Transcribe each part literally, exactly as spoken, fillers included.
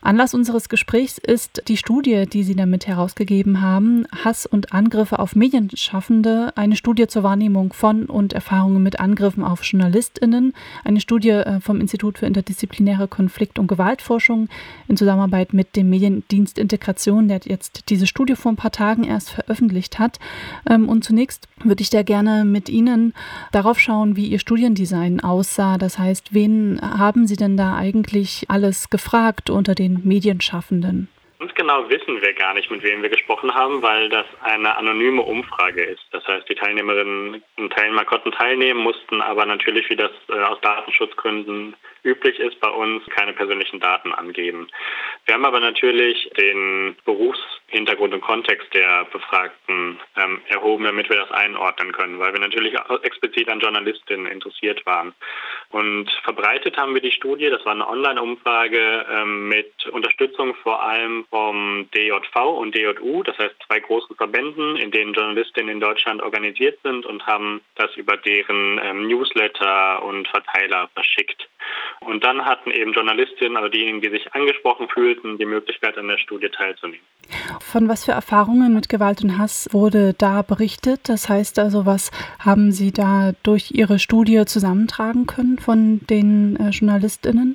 Anlass unseres Gesprächs ist die Studie, die Sie damit herausgegeben haben, Hass und Angriffe auf Medienschaffende, eine Studie zur Wahrnehmung von und Erfahrungen mit Angriffen auf JournalistInnen, eine Studie vom Institut für interdisziplinäre Konflikt- und Gewaltforschung in Zusammenarbeit mit dem Mediendienst Integration, der jetzt diese Studie vor ein paar Tagen erst veröffentlicht hat. Und zunächst würde ich da gerne mit Ihnen darauf schauen, wie Ihr Studiendesign aussah. Das heißt, wen haben Sie denn da eigentlich alles gefragt unter den Medienschaffenden? Ganz genau wissen wir gar nicht, mit wem wir gesprochen haben, weil das eine anonyme Umfrage ist. Das heißt, die Teilnehmerinnen und Teilnehmer konnten teilnehmen, mussten aber natürlich, wie das äh, aus Datenschutzgründen üblich ist, bei uns keine persönlichen Daten angeben. Wir haben aber natürlich den Berufshintergrund und Kontext der Befragten ähm, erhoben, damit wir das einordnen können, weil wir natürlich auch explizit an Journalistinnen interessiert waren. Und verbreitet haben wir die Studie, das war eine Online-Umfrage ähm, mit Unterstützung vor allem vom D J V und D J U, das heißt zwei großen Verbänden, in denen Journalistinnen in Deutschland organisiert sind und haben das über deren ähm, Newsletter und Verteiler verschickt. Und dann hatten eben Journalistinnen, also diejenigen, die sich angesprochen fühlten, die Möglichkeit, an der Studie teilzunehmen. Von was für Erfahrungen mit Gewalt und Hass wurde da berichtet? Das heißt also, was haben Sie da durch Ihre Studie zusammentragen können von den äh, JournalistInnen?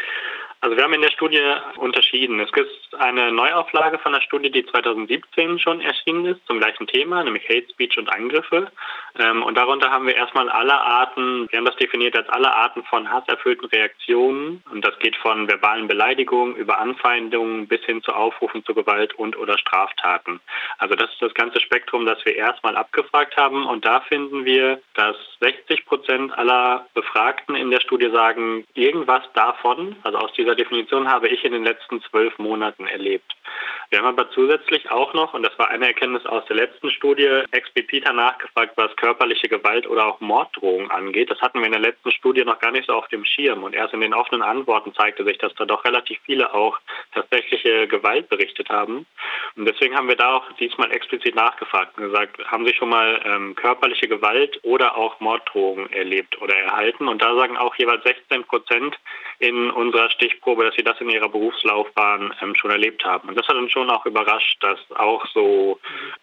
Also wir haben in der Studie unterschieden. Es gibt eine Neuauflage von der Studie, die zweitausendsiebzehn schon erschienen ist, zum gleichen Thema, nämlich Hate Speech und Angriffe. Und darunter haben wir erstmal alle Arten, wir haben das definiert als alle Arten von hasserfüllten Reaktionen. Und das geht von verbalen Beleidigungen über Anfeindungen bis hin zu Aufrufen zu Gewalt und oder Straftaten. Also das ist das ganze Spektrum, das wir erstmal abgefragt haben. Und da finden wir, dass sechzig Prozent aller Befragten in der Studie sagen, irgendwas davon, also aus dieser Definition habe ich in den letzten zwölf Monaten erlebt. Wir haben aber zusätzlich auch noch, und das war eine Erkenntnis aus der letzten Studie, expliziter nachgefragt, was körperliche Gewalt oder auch Morddrohungen angeht. Das hatten wir in der letzten Studie noch gar nicht so auf dem Schirm. Und erst in den offenen Antworten zeigte sich, dass da doch relativ viele auch tatsächliche Gewalt berichtet haben. Und deswegen haben wir da auch diesmal explizit nachgefragt und gesagt, haben Sie schon mal ähm, körperliche Gewalt oder auch Morddrohungen erlebt oder erhalten? Und da sagen auch jeweils sechzehn Prozent in unserer Stichprobe, dass sie das in ihrer Berufslaufbahn ähm, schon erlebt haben. Und das hat uns schon auch überrascht, dass auch so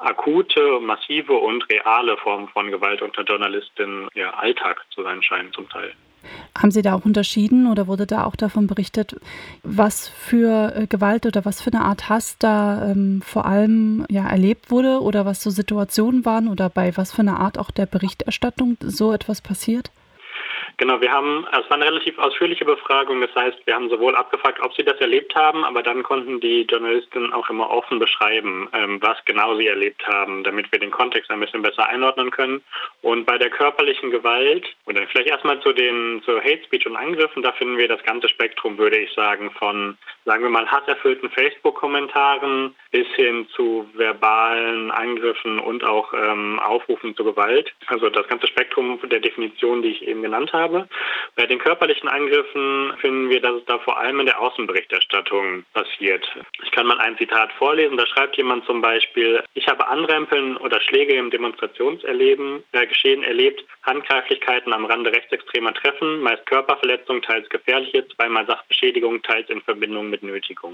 akute, massive und reale Formen von Gewalt unter Journalistinnen ja Alltag zu sein scheinen zum Teil. Haben Sie da auch unterschieden oder wurde da auch davon berichtet, was für Gewalt oder was für eine Art Hass da ähm, vor allem ja erlebt wurde oder was so Situationen waren oder bei was für eine Art auch der Berichterstattung so etwas passiert? Genau, wir haben, es war eine relativ ausführliche Befragung, das heißt, wir haben sowohl abgefragt, ob sie das erlebt haben, aber dann konnten die Journalistinnen auch immer offen beschreiben, was genau sie erlebt haben, damit wir den Kontext ein bisschen besser einordnen können. Und bei der körperlichen Gewalt, oder vielleicht erstmal zu den zu Hate Speech und Angriffen, da finden wir das ganze Spektrum, würde ich sagen, von, sagen wir mal, hasserfüllten Facebook-Kommentaren bis hin zu verbalen Angriffen und auch ähm, Aufrufen zur Gewalt. Also das ganze Spektrum der Definition, die ich eben genannt habe. Bei den körperlichen Angriffen finden wir, dass es da vor allem in der Außenberichterstattung passiert. Ich kann mal ein Zitat vorlesen, da schreibt jemand zum Beispiel, ich habe Anrempeln oder Schläge im Demonstrationserleben, äh, Geschehen erlebt, Handgreiflichkeiten am Rande rechtsextremer Treffen, meist Körperverletzung, teils gefährliche, zweimal Sachbeschädigung, teils in Verbindung mit Nötigung.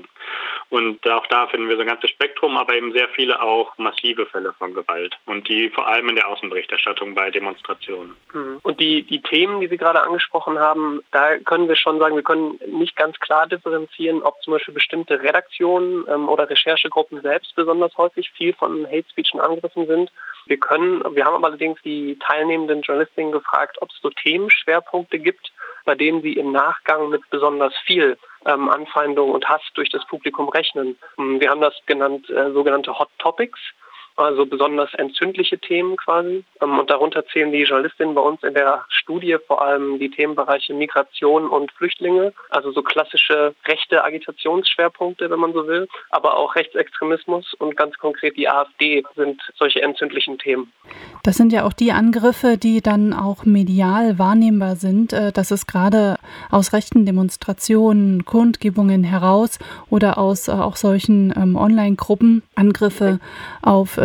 Und auch da finden wir so ein ganzes Spektrum, aber eben sehr viele auch massive Fälle von Gewalt und die vor allem in der Außenberichterstattung bei Demonstrationen. Und die, die Themen, die Sie gerade angesprochen haben, da können wir schon sagen, wir können nicht ganz klar differenzieren, ob zum Beispiel bestimmte Redaktionen ähm, oder Recherchegruppen selbst besonders häufig viel von Hate Speech und Angriffen sind. Wir können, wir haben aber allerdings die teilnehmenden Journalistinnen gefragt, ob es so Themenschwerpunkte gibt, bei denen sie im Nachgang mit besonders viel ähm, Anfeindung und Hass durch das Publikum rechnen. Wir haben das genannt, äh, sogenannte Hot Topics. Also besonders entzündliche Themen quasi. Und darunter zählen die Journalistinnen bei uns in der Studie vor allem die Themenbereiche Migration und Flüchtlinge, also so klassische rechte Agitationsschwerpunkte, wenn man so will, aber auch Rechtsextremismus und ganz konkret die AfD sind solche entzündlichen Themen. Das sind ja auch die Angriffe, die dann auch medial wahrnehmbar sind. Das ist gerade aus rechten Demonstrationen, Kundgebungen heraus oder aus auch solchen ähm, Online-Gruppen Angriffe auf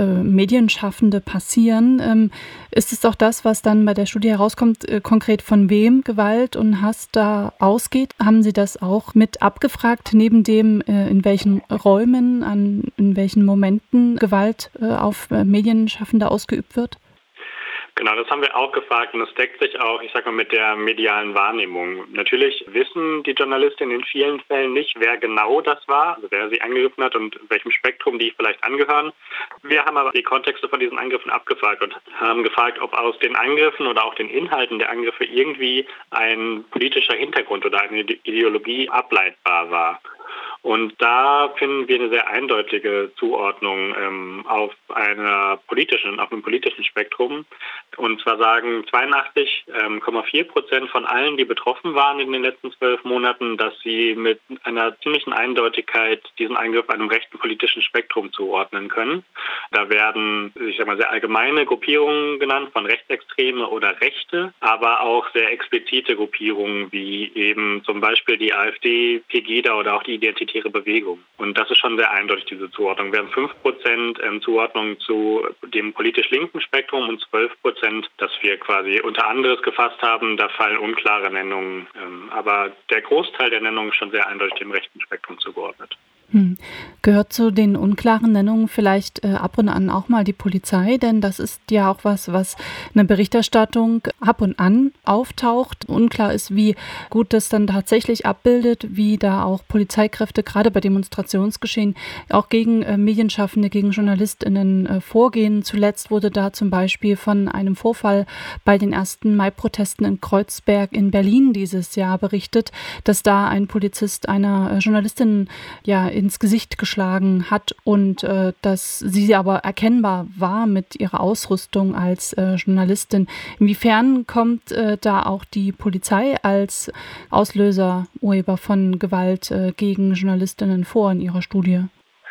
äh, Medienschaffende passieren. Ähm, ist es auch das, was dann bei der Studie herauskommt, äh, konkret von wem Gewalt und Hass da ausgeht? Haben Sie das auch mit abgefragt, neben dem, äh, in welchen Räumen, an in welchen Momenten Gewalt äh, auf äh, Medienschaffende ausgeübt wird? Genau, das haben wir auch gefragt und das deckt sich auch, ich sag mal, mit der medialen Wahrnehmung. Natürlich wissen die Journalistinnen in vielen Fällen nicht, wer genau das war, also wer sie angegriffen hat und welchem Spektrum die vielleicht angehören. Wir haben aber die Kontexte von diesen Angriffen abgefragt und haben gefragt, ob aus den Angriffen oder auch den Inhalten der Angriffe irgendwie ein politischer Hintergrund oder eine Ideologie ableitbar war. Und da finden wir eine sehr eindeutige Zuordnung ähm, auf einer politischen, auf einem politischen Spektrum. Und zwar sagen zweiundachtzig Komma vier Prozent von allen, die betroffen waren in den letzten zwölf Monaten, dass sie mit einer ziemlichen Eindeutigkeit diesen Eingriff einem rechten politischen Spektrum zuordnen können. Da werden, ich sag mal, sehr allgemeine Gruppierungen genannt, von Rechtsextreme oder Rechte, aber auch sehr explizite Gruppierungen wie eben zum Beispiel die AfD, Pegida oder auch die Identitäre Bewegung. Und das ist schon sehr eindeutig, diese Zuordnung. Wir haben fünf Prozent Zuordnung zu dem politisch linken Spektrum und zwölf Prozent, das wir quasi unter anderes gefasst haben. Da fallen unklare Nennungen. Aber der Großteil der Nennungen ist schon sehr eindeutig dem rechten Spektrum zugeordnet. Hm. Gehört zu den unklaren Nennungen vielleicht äh, ab und an auch mal die Polizei? Denn das ist ja auch was, was in der Berichterstattung ab und an auftaucht. Unklar ist, wie gut das dann tatsächlich abbildet, wie da auch Polizeikräfte gerade bei Demonstrationsgeschehen auch gegen äh, Medienschaffende, gegen JournalistInnen äh, vorgehen. Zuletzt wurde da zum Beispiel von einem Vorfall bei den ersten Mai-Protesten in Kreuzberg in Berlin dieses Jahr berichtet, dass da ein Polizist einer äh, Journalistin ja ins Gesicht geschlagen hat und äh, dass sie aber erkennbar war mit ihrer Ausrüstung als äh, Journalistin. Inwiefern kommt äh, da auch die Polizei als Auslöser, Urheber von Gewalt äh, gegen Journalistinnen vor in ihrer Studie?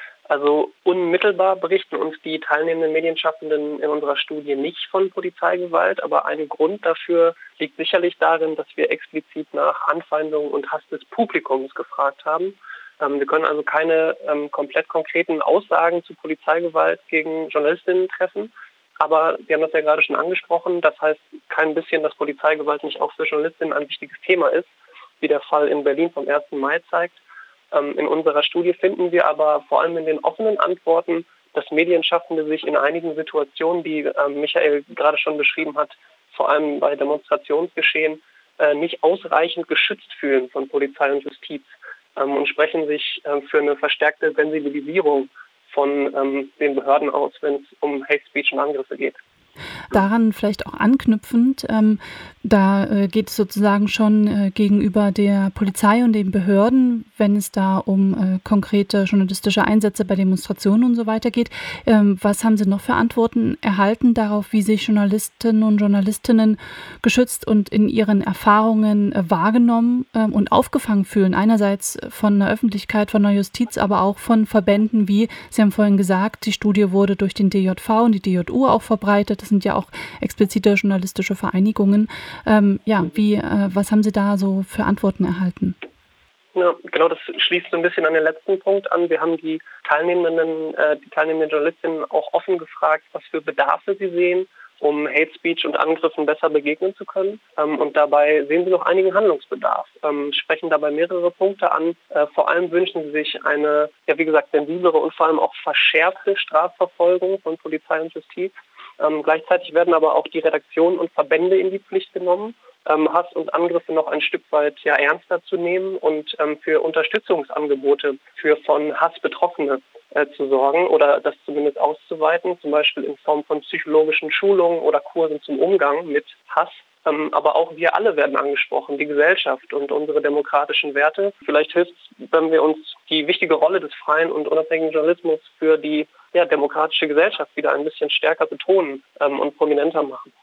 Also unmittelbar berichten uns die teilnehmenden Medienschaffenden in unserer Studie nicht von Polizeigewalt, aber ein Grund dafür liegt sicherlich darin, dass wir explizit nach Anfeindungen und Hass des Publikums gefragt haben. Wir können also keine ähm, komplett konkreten Aussagen zu Polizeigewalt gegen Journalistinnen treffen. Aber wir haben das ja gerade schon angesprochen. Das heißt kein bisschen, dass Polizeigewalt nicht auch für Journalistinnen ein wichtiges Thema ist, wie der Fall in Berlin vom ersten Mai zeigt. Ähm, in unserer Studie finden wir aber vor allem in den offenen Antworten, dass Medienschaffende sich in einigen Situationen, die ähm, Michael gerade schon beschrieben hat, vor allem bei Demonstrationsgeschehen, äh, nicht ausreichend geschützt fühlen von Polizei und Justiz. Und sprechen sich äh, für eine verstärkte Sensibilisierung von ähm, den Behörden aus, wenn es um Hate Speech und Angriffe geht. Daran vielleicht auch anknüpfend, ähm, da äh, geht es sozusagen schon äh, gegenüber der Polizei und den Behörden, wenn es da um äh, konkrete journalistische Einsätze bei Demonstrationen und so weiter geht. Ähm, was haben Sie noch für Antworten erhalten darauf, wie sich Journalistinnen und Journalistinnen geschützt und in ihren Erfahrungen äh, wahrgenommen äh, und aufgefangen fühlen? Einerseits von der Öffentlichkeit, von der Justiz, aber auch von Verbänden wie, Sie haben vorhin gesagt, die Studie wurde durch den D J V und die D J U auch verbreitet. Das sind ja auch explizite journalistische Vereinigungen. Ähm, ja, wie, äh, was haben Sie da so für Antworten erhalten? Ja, genau, das schließt so ein bisschen an den letzten Punkt an. Wir haben die teilnehmenden, äh, die teilnehmenden Journalistinnen auch offen gefragt, was für Bedarfe sie sehen, um Hate Speech und Angriffen besser begegnen zu können. Ähm, und dabei sehen sie noch einigen Handlungsbedarf, ähm, sprechen dabei mehrere Punkte an. Äh, vor allem wünschen sie sich eine, ja wie gesagt, sensiblere und vor allem auch verschärfte Strafverfolgung von Polizei und Justiz. Ähm, gleichzeitig werden aber auch die Redaktionen und Verbände in die Pflicht genommen, ähm, Hass und Angriffe noch ein Stück weit ja ernster zu nehmen und ähm, für Unterstützungsangebote für von Hass Betroffene äh, zu sorgen oder das zumindest auszuweiten, zum Beispiel in Form von psychologischen Schulungen oder Kursen zum Umgang mit Hass. Ähm, aber auch wir alle werden angesprochen, die Gesellschaft und unsere demokratischen Werte. Vielleicht hilft es, wenn wir uns die wichtige Rolle des freien und unabhängigen Journalismus für die ja, demokratische Gesellschaft wieder ein bisschen stärker betonen ähm, und prominenter machen.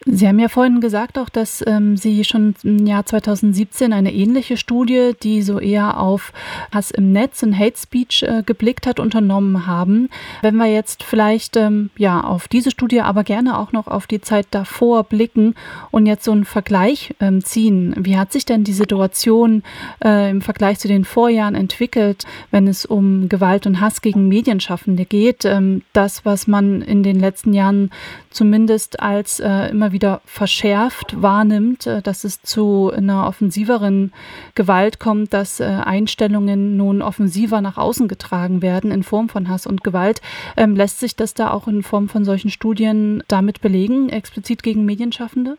Sie haben ja vorhin gesagt auch, dass ähm, Sie schon im Jahr zweitausendsiebzehn eine ähnliche Studie, die so eher auf Hass im Netz und Hate Speech äh, geblickt hat, unternommen haben. Wenn wir jetzt vielleicht ähm, ja auf diese Studie, aber gerne auch noch auf die Zeit davor blicken und jetzt so einen Vergleich ähm, ziehen. Wie hat sich denn die Situation äh, im Vergleich zu den Vorjahren entwickelt, wenn es um Gewalt und Hass gegen Medienschaffende geht? Ähm, das, was man in den letzten Jahren zumindest als äh, immer wieder verschärft wahrnimmt, äh, dass es zu einer offensiveren Gewalt kommt, dass äh, Einstellungen nun offensiver nach außen getragen werden in Form von Hass und Gewalt. Ähm, lässt sich das da auch in Form von solchen Studien damit belegen, explizit gegen Medienschaffende?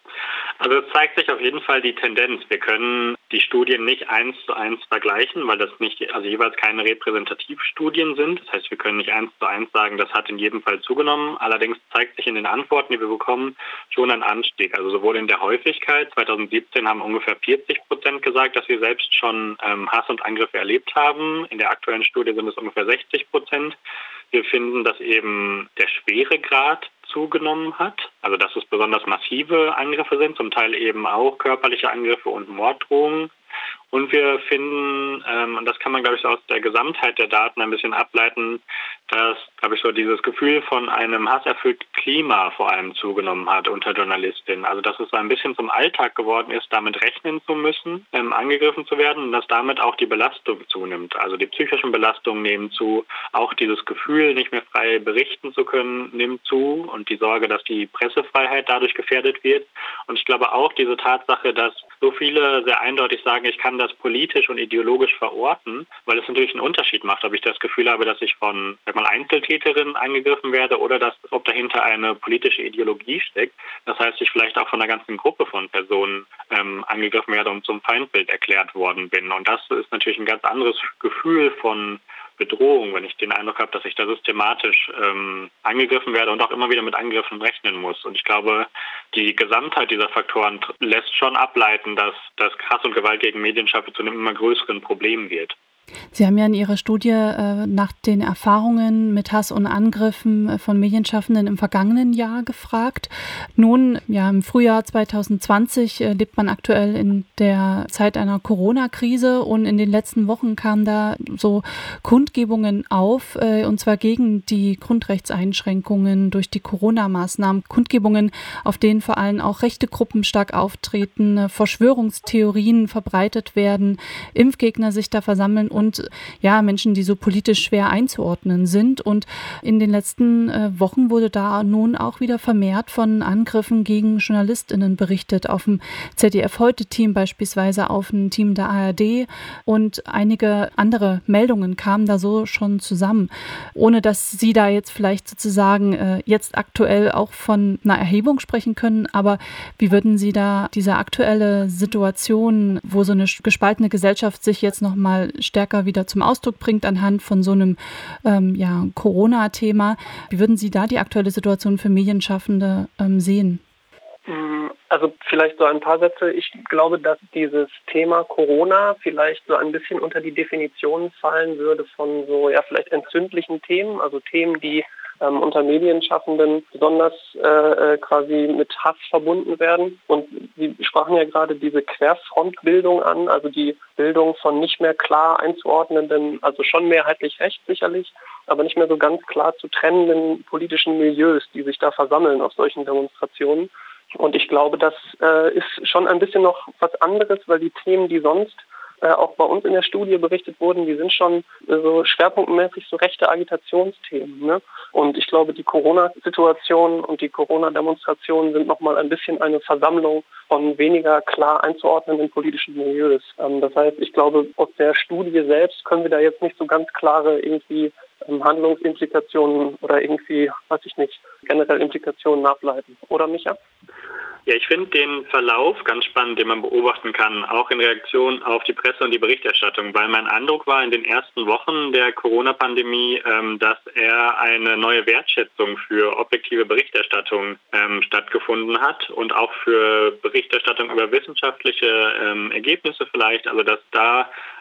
Also es zeigt sich auf jeden Fall die Tendenz. Wir können die Studien nicht eins zu eins vergleichen, weil das nicht, also jeweils keine Repräsentativstudien sind. Das heißt, wir können nicht eins zu eins sagen, das hat in jedem Fall zugenommen. Allerdings zeigt sich in den Antworten, die wir bekommen, schon ein Anstieg. Also sowohl in der Häufigkeit. zweitausendsiebzehn haben ungefähr vierzig Prozent gesagt, dass sie selbst schon ähm, Hass und Angriffe erlebt haben. In der aktuellen Studie sind es ungefähr sechzig Prozent. Wir finden, dass eben der Schweregrad zugenommen hat, also dass es besonders massive Angriffe sind, zum Teil eben auch körperliche Angriffe und Morddrohungen. Und wir finden, ähm, und das kann man, glaube ich, so aus der Gesamtheit der Daten ein bisschen ableiten, dass, glaube ich, so dieses Gefühl von einem hasserfüllten Klima vor allem zugenommen hat unter Journalistinnen. Also dass es so ein bisschen zum Alltag geworden ist, damit rechnen zu müssen, ähm, angegriffen zu werden und dass damit auch die Belastung zunimmt. Also die psychischen Belastungen nehmen zu, auch dieses Gefühl, nicht mehr frei berichten zu können, nimmt zu und die Sorge, dass die Pressefreiheit dadurch gefährdet wird. Und ich glaube auch diese Tatsache, dass so viele sehr eindeutig sagen, ich kann das politisch und ideologisch verorten, weil es natürlich einen Unterschied macht, ob ich das Gefühl habe, dass ich von sag mal, Einzeltäterinnen angegriffen werde oder dass, ob dahinter eine politische Ideologie steckt. Das heißt, ich vielleicht auch von einer ganzen Gruppe von Personen ähm, angegriffen werde und zum Feindbild erklärt worden bin. Und das ist natürlich ein ganz anderes Gefühl von Bedrohung, wenn ich den Eindruck habe, dass ich da systematisch ähm, angegriffen werde und auch immer wieder mit Angriffen rechnen muss. Und ich glaube, die Gesamtheit dieser Faktoren lässt schon ableiten, dass das Hass und Gewalt gegen Medienschaffende zu einem immer größeren Problem wird. Sie haben ja in Ihrer Studie äh, nach den Erfahrungen mit Hass und Angriffen von Medienschaffenden im vergangenen Jahr gefragt. Nun, ja, im Frühjahr zweitausendzwanzig äh, lebt man aktuell in der Zeit einer Corona-Krise und in den letzten Wochen kamen da so Kundgebungen auf, äh, und zwar gegen die Grundrechtseinschränkungen durch die Corona-Maßnahmen. Kundgebungen, auf denen vor allem auch rechte Gruppen stark auftreten, äh, Verschwörungstheorien verbreitet werden, Impfgegner sich da versammeln und ja, Menschen, die so politisch schwer einzuordnen sind. Und in den letzten äh, Wochen wurde da nun auch wieder vermehrt von Angriffen gegen JournalistInnen berichtet, auf dem Z D F-Heute-Team beispielsweise, auf ein Team der A R D und einige andere Meldungen kamen da so schon zusammen. Ohne dass Sie da jetzt vielleicht sozusagen äh, jetzt aktuell auch von einer Erhebung sprechen können, aber wie würden Sie da diese aktuelle Situation, wo so eine gespaltene Gesellschaft sich jetzt nochmal stärker wieder zum Ausdruck bringt anhand von so einem ähm, ja, Corona-Thema. Wie würden Sie da die aktuelle Situation für Medienschaffende ähm, sehen? Also vielleicht so ein paar Sätze. Ich glaube, dass dieses Thema Corona vielleicht so ein bisschen unter die Definition fallen würde von so ja vielleicht entzündlichen Themen, also Themen, die ähm, unter Medienschaffenden besonders äh, quasi mit Hass verbunden werden. Und Sie sprachen ja gerade diese Querfrontbildung an, also die Bildung von nicht mehr klar einzuordnenden, also schon mehrheitlich recht sicherlich, aber nicht mehr so ganz klar zu trennenden politischen Milieus, die sich da versammeln auf solchen Demonstrationen. Und ich glaube, das äh, ist schon ein bisschen noch was anderes, weil die Themen, die sonst äh, auch bei uns in der Studie berichtet wurden, die sind schon äh, so schwerpunktmäßig so rechte Agitationsthemen. Ne? Und ich glaube, die Corona-Situation und die Corona-Demonstrationen sind nochmal ein bisschen eine Versammlung von weniger klar einzuordnenden politischen Milieus. Ähm, das heißt, ich glaube, aus der Studie selbst können wir da jetzt nicht so ganz klare irgendwie ähm, Handlungsimplikationen oder irgendwie, weiß ich nicht, generell Implikationen ableiten. Oder, Micha? Ja, ich finde den Verlauf ganz spannend, den man beobachten kann, auch in Reaktion auf die Presse und die Berichterstattung, weil mein Eindruck war in den ersten Wochen der Corona-Pandemie, ähm, dass eher eine neue Wertschätzung für objektive Berichterstattung ähm, stattgefunden hat und auch für Berichterstattung über wissenschaftliche ähm, Ergebnisse vielleicht, also dass da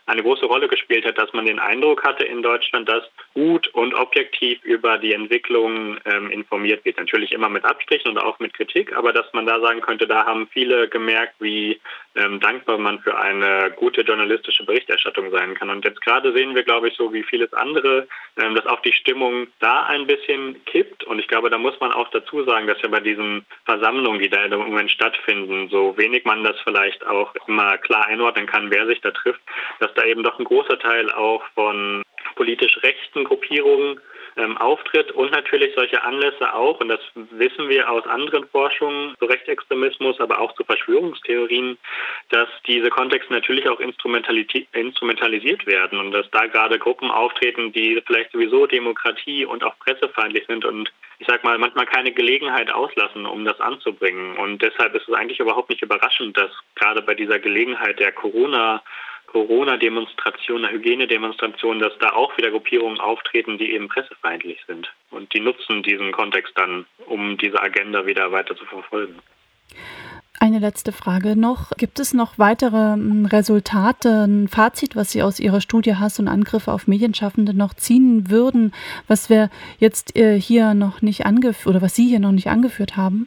eine große Rolle gespielt hat, dass man den Eindruck hatte in Deutschland, dass gut und objektiv über die Entwicklung ähm, informiert wird. Natürlich immer mit Abstrichen und auch mit Kritik, aber dass man da sagen könnte, da haben viele gemerkt, wie ähm, dankbar man für eine gute journalistische Berichterstattung sein kann. Und jetzt gerade sehen wir, glaube ich, so wie vieles andere, ähm, dass auch die Stimmung da ein bisschen kippt. Und ich glaube, da muss man auch dazu sagen, dass ja bei diesen Versammlungen, die da im Moment stattfinden, so wenig man das vielleicht auch immer klar einordnen kann, wer sich da trifft, dass da eben doch ein großer Teil auch von politisch rechten Gruppierungen ähm, auftritt und natürlich solche Anlässe auch, und das wissen wir aus anderen Forschungen zu Rechtsextremismus, aber auch zu Verschwörungstheorien, dass diese Kontexte natürlich auch instrumentalisiert werden und dass da gerade Gruppen auftreten, die vielleicht sowieso Demokratie und auch pressefeindlich sind und ich sag mal, manchmal keine Gelegenheit auslassen, um das anzubringen. Und deshalb ist es eigentlich überhaupt nicht überraschend, dass gerade bei dieser Gelegenheit der Corona Corona-Demonstration, der Hygienedemonstration, dass da auch wieder Gruppierungen auftreten, die eben pressefeindlich sind. Und die nutzen diesen Kontext dann, um diese Agenda wieder weiter zu verfolgen. Eine letzte Frage noch. Gibt es noch weitere Resultate, ein Fazit, was Sie aus Ihrer Studie Hass und Angriffe auf Medienschaffende noch ziehen würden, was wir jetzt hier noch nicht angeführt oder was Sie hier noch nicht angeführt haben?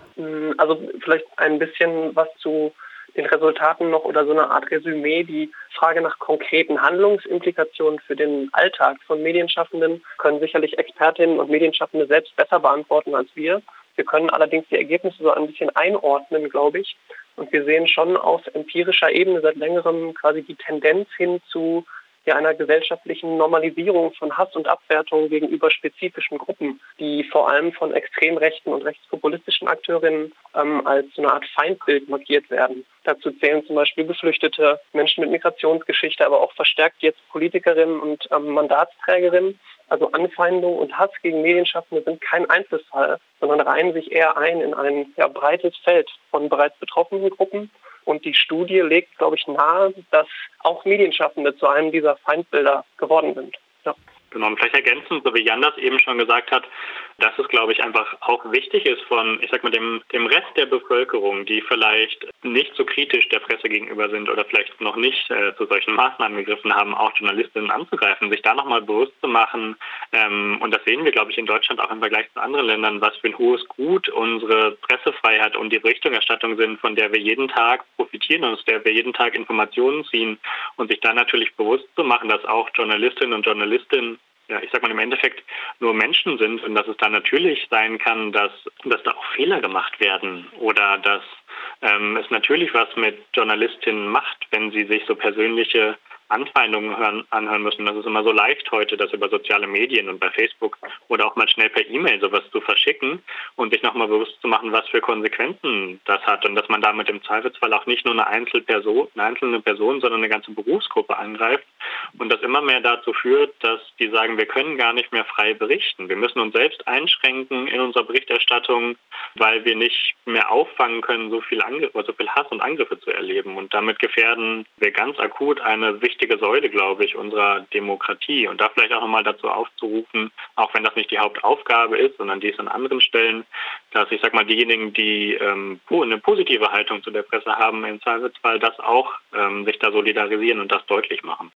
Also vielleicht ein bisschen was zu den Resultaten noch oder so eine Art Resümee. Die Frage nach konkreten Handlungsimplikationen für den Alltag von Medienschaffenden können sicherlich Expertinnen und Medienschaffende selbst besser beantworten als wir. Wir können allerdings die Ergebnisse so ein bisschen einordnen, glaube ich. Und wir sehen schon auf empirischer Ebene seit längerem quasi die Tendenz hin zu ja, einer gesellschaftlichen Normalisierung von Hass und Abwertung gegenüber spezifischen Gruppen, die vor allem von extrem rechten und rechtspopulistischen Akteurinnen ähm, als so eine Art Feindbild markiert werden. Dazu zählen zum Beispiel Geflüchtete, Menschen mit Migrationsgeschichte, aber auch verstärkt jetzt Politikerinnen und ähm, Mandatsträgerinnen. Also Anfeindung und Hass gegen Medienschaffende sind kein Einzelfall, sondern reihen sich eher ein in ein ja, breites Feld von bereits betroffenen Gruppen. Und die Studie legt, glaube ich, nahe, dass auch Medienschaffende zu einem dieser Feindbilder geworden sind. Ja. Genau, und vielleicht ergänzend, so wie Jan das eben schon gesagt hat, dass es, glaube ich, einfach auch wichtig ist von, ich sag mal, dem, dem Rest der Bevölkerung, die vielleicht nicht so kritisch der Presse gegenüber sind oder vielleicht noch nicht äh, zu solchen Maßnahmen gegriffen haben, auch Journalistinnen anzugreifen, sich da nochmal bewusst zu machen. Ähm, und das sehen wir, glaube ich, in Deutschland auch im Vergleich zu anderen Ländern, was für ein hohes Gut unsere Pressefreiheit und die Berichterstattung sind, von der wir jeden Tag profitieren und aus der wir jeden Tag Informationen ziehen und sich da natürlich bewusst zu machen, dass auch Journalistinnen und Journalisten ja, ich sag mal, im Endeffekt nur Menschen sind und dass es dann natürlich sein kann, dass, dass da auch Fehler gemacht werden oder dass ähm, es natürlich was mit Journalistinnen macht, wenn sie sich so persönliche Anfeindungen hören, anhören müssen. Das ist immer so leicht heute, das über soziale Medien und bei Facebook oder auch mal schnell per E-Mail sowas zu verschicken und sich nochmal bewusst zu machen, was für Konsequenzen das hat und dass man damit im Zweifelsfall auch nicht nur eine Einzelperson, eine einzelne Person, sondern eine ganze Berufsgruppe angreift und das immer mehr dazu führt, dass die sagen, wir können gar nicht mehr frei berichten. Wir müssen uns selbst einschränken in unserer Berichterstattung, weil wir nicht mehr auffangen können, so viel Angriffe, so viel Hass und Angriffe zu erleben. Und damit gefährden wir ganz akut eine wichtige Säule, glaube ich, unserer Demokratie. Und da vielleicht auch nochmal dazu aufzurufen, auch wenn das nicht die Hauptaufgabe ist, sondern die ist an anderen Stellen, dass ich sag mal, diejenigen, die ähm, eine positive Haltung zu der Presse haben, im Zweifelsfall das auch ähm, sich da solidarisieren und das deutlich machen.